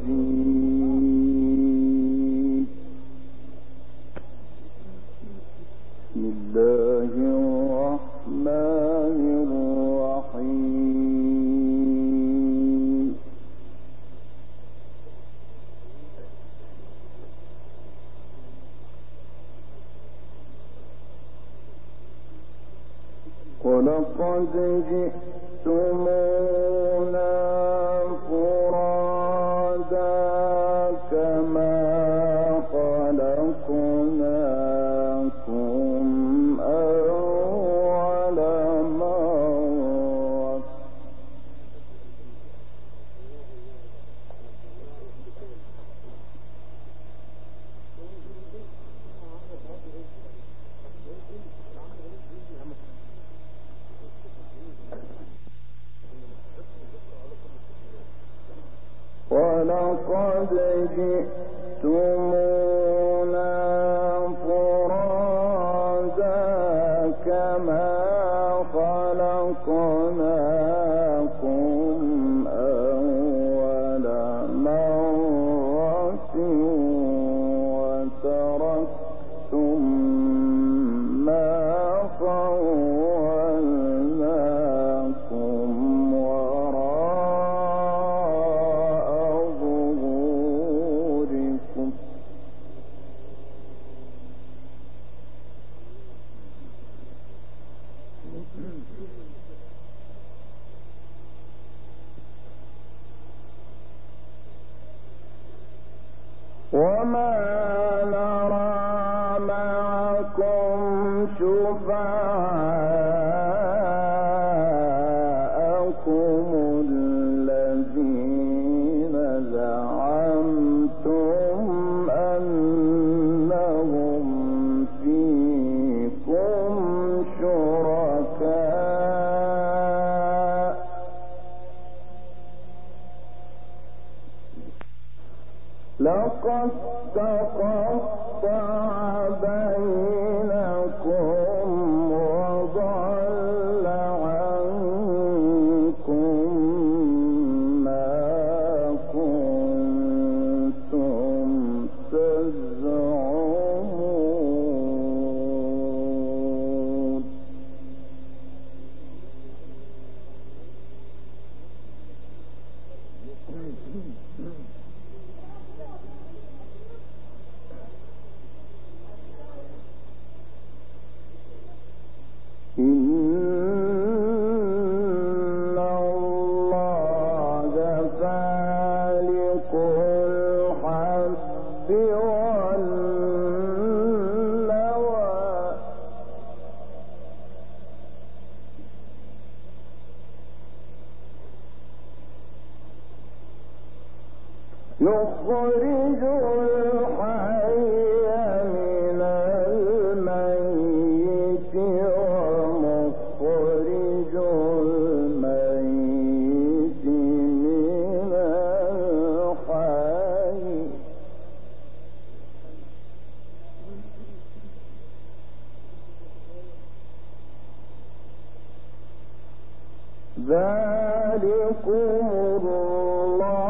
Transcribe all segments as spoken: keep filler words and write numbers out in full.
الرجيم. بسم الله الرحمن الرحيم. ولقد جئتمونا فرادا كما خلقناكم أول مرة. ولقد جئتمونا فرادا كما خلقناكم أول مرة وتركتم ما خولناكم وراء ظهوركم. وما نرى معكم شفعاءكم الذين زعمتم أنهم فيكم شركاء لقد تقطع بينكم وضل عنكم ما كنتم تزعمون. إن الله فالق الحب والنوى يخرج الحي من الميت ومخرج الميت من الحي. ذلكم الله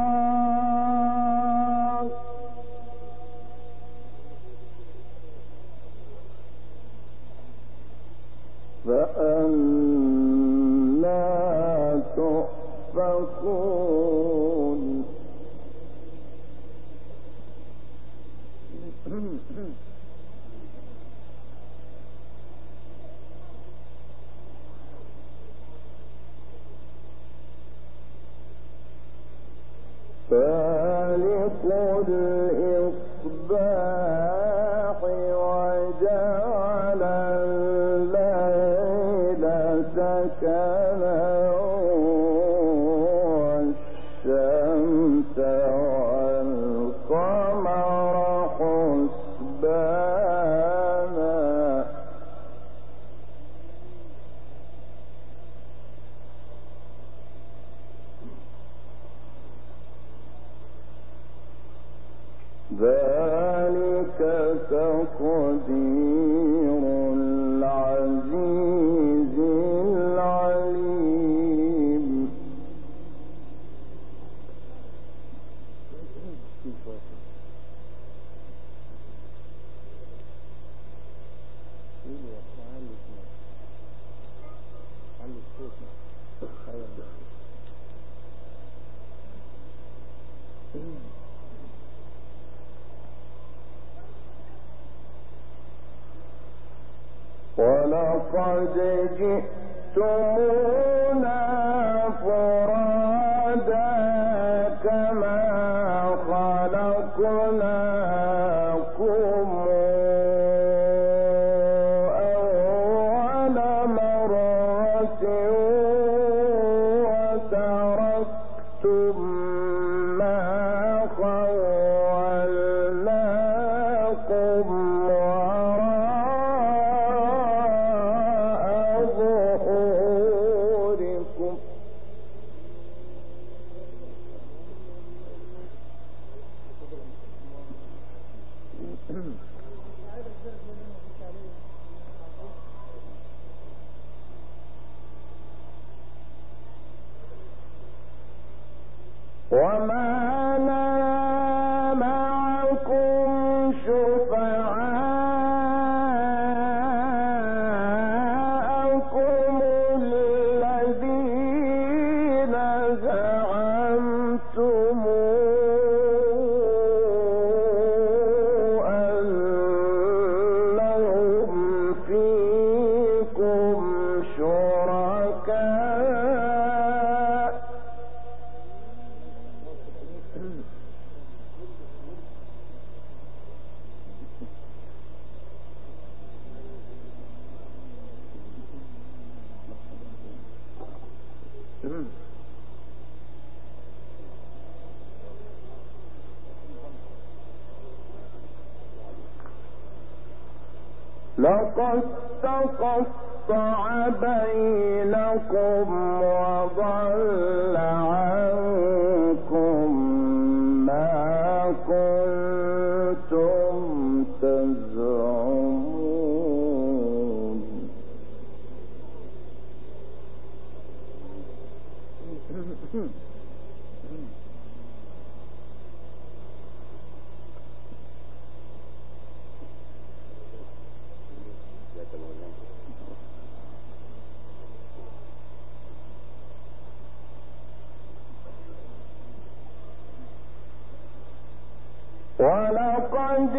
فأنى تؤفكون. فالق الإصباح وجعل الليل سكنا والشمس والقمر حسبانا ذلك تقدير العزيز العليم. ولقد جئتمونا فرادا كما خلقناكم أول مرة وتركتم ما خولناكم وراء ظهوركم وما نرى معكم شفعاءكم الذين زعمتم أنهم فيكم شركاء لقد تقطع بينكم وضل عنكم ما كنتم تزعمون ولقد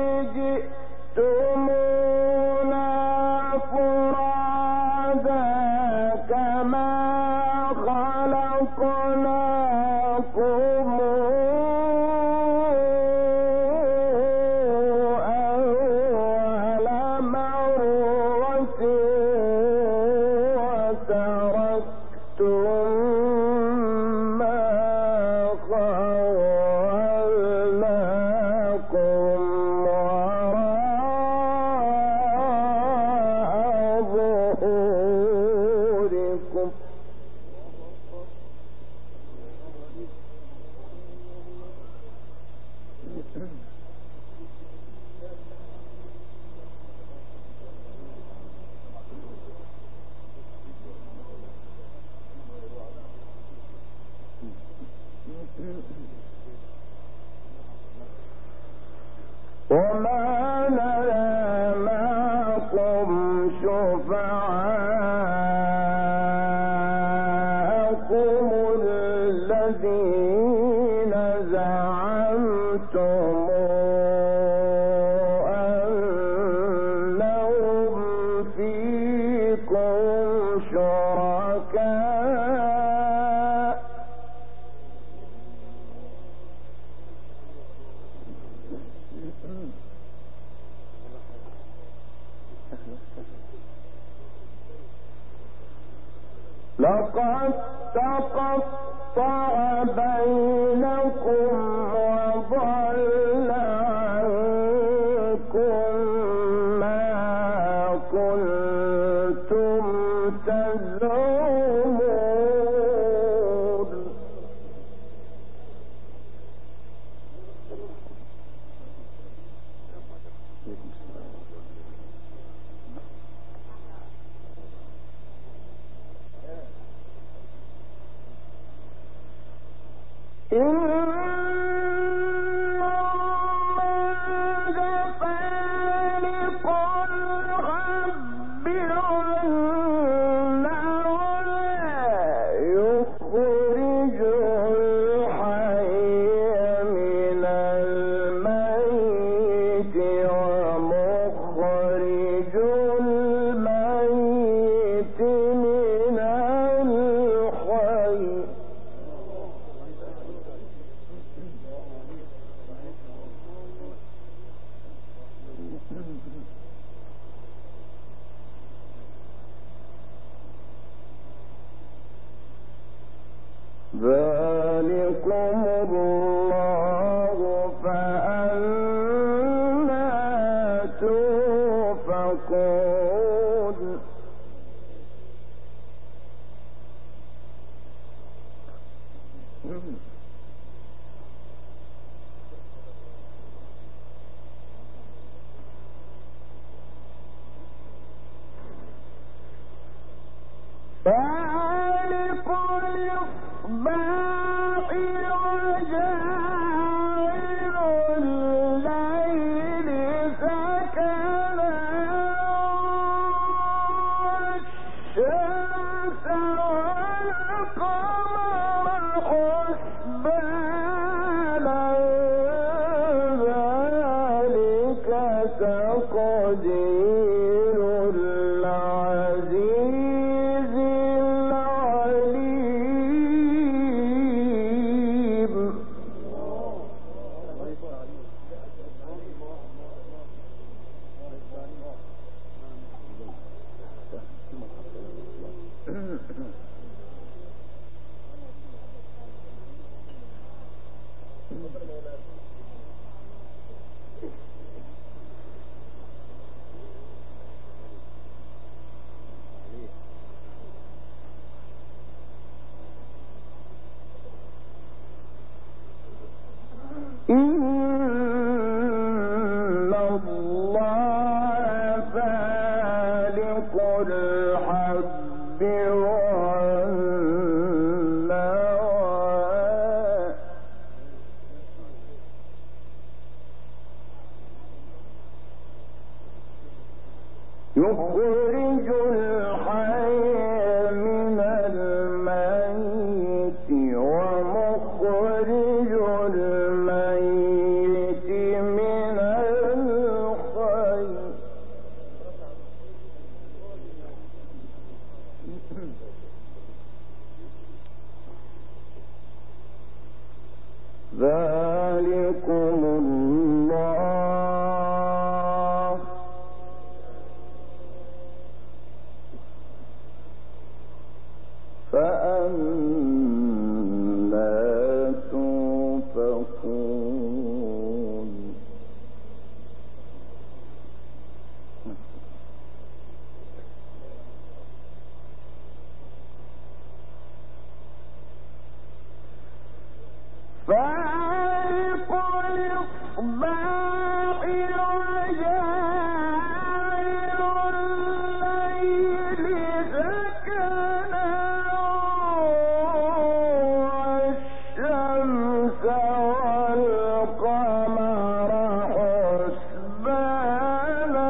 جئتمونا فرادا كما خلقناكم أول مرة وتركتم ما خولناكم وراء ظهوركم وما نرى معكم شفعاءكم الذين زعمتم أنهم فيكم شركاء لقد تقطع بينكم وضل عنكم ما كنتم تزعمون ومخرج الميت ذلكم الله فأنا توفقون فالق الإصباح وجاعل الليل سكنا والشمس والقمر حسبانا ذلك تقدير العزيز العليم. إن الله فالق الحب والنوى يخرج الحي من الميت ومخرج الميت من الحي ذلكم الله فأنا توفقون فالق الإصباح وجاعل الليل سكنا والشمس والقمر حسبانا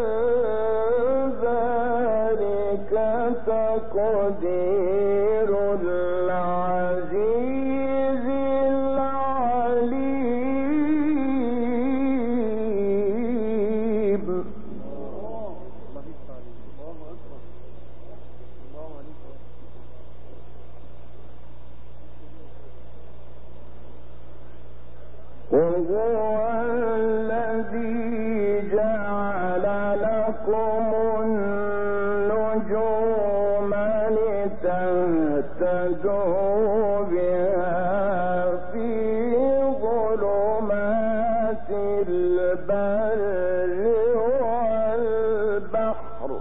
ذلك تقدير العزيز العليم. وهو الذي جعل لكم النجوم لتهتدوا بها في ظلمات البر والبحر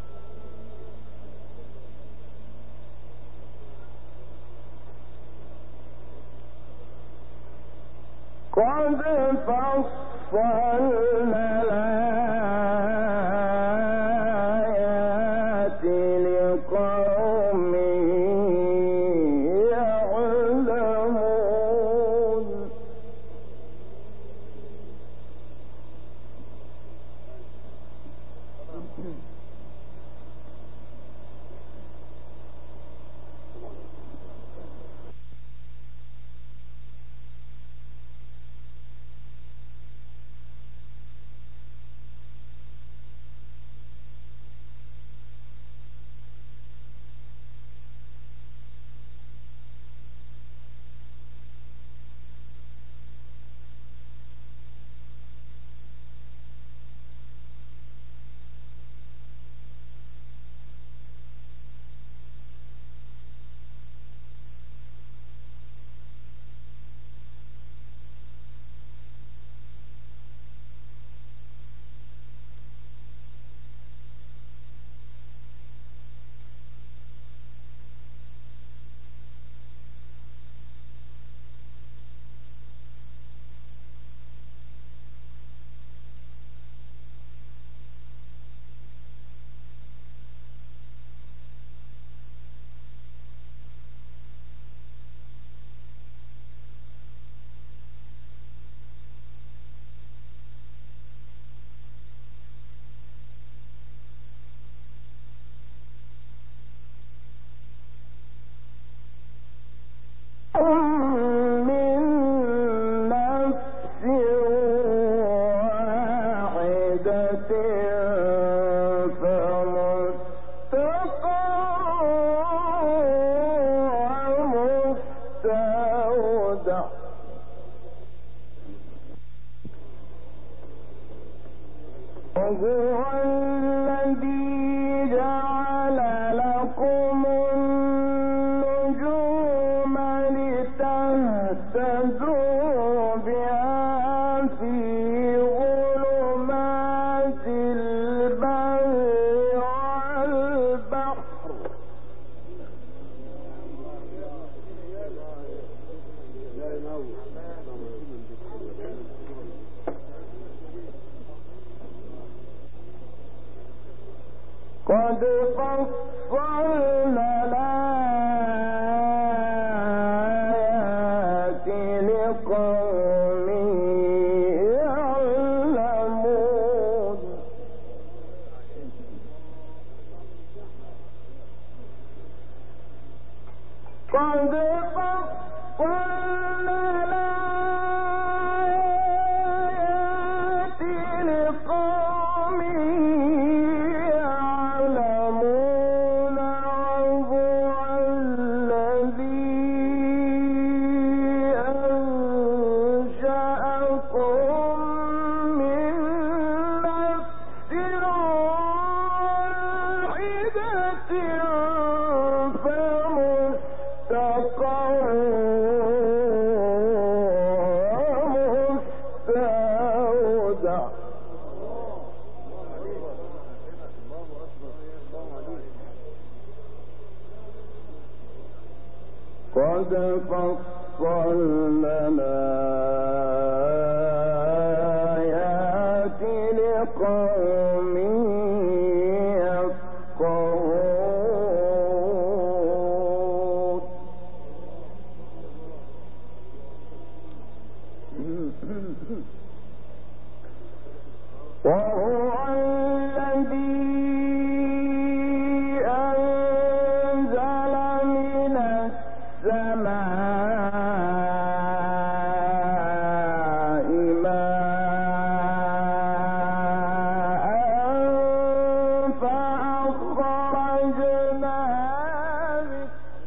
قد فصلنا الآيات لقوم يعلمون. وهو الذي جعل لكم النجوم لتهتدوا بها في ظلمات البر والبحر قد فصلنا الآيات لقوم يعلمون قد فصلنا الآيات لقوم يعلمون وهو الذي أنشأكم من نفس واحدة فمستقر ومستودع قد فصلنا الآيات لقوم يفقهون وهو الذي أنزل من السماء ماء فأخرجنا به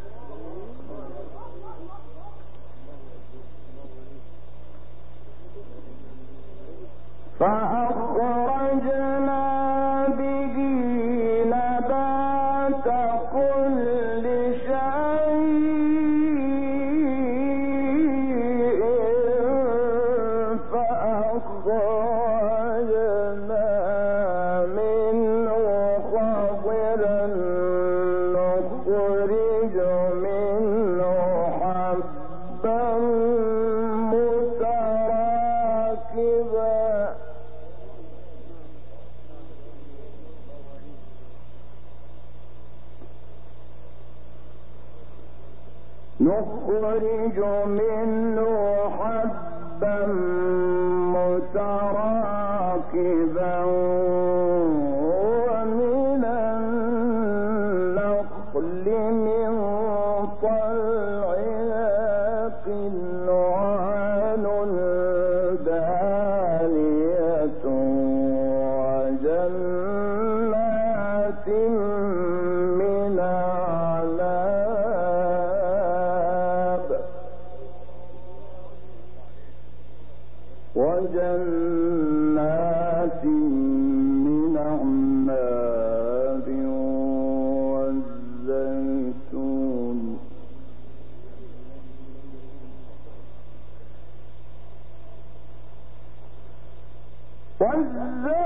فأخرجنا به نبات كل شيء فأخرجنا منه خضرا نخرج منه حبا متراكبا نخرج منه حبا متراكبا ومن النخل من طلعها قنوان دانية وجنات من أعناب وجنات من أعناب والزيتون والزيتون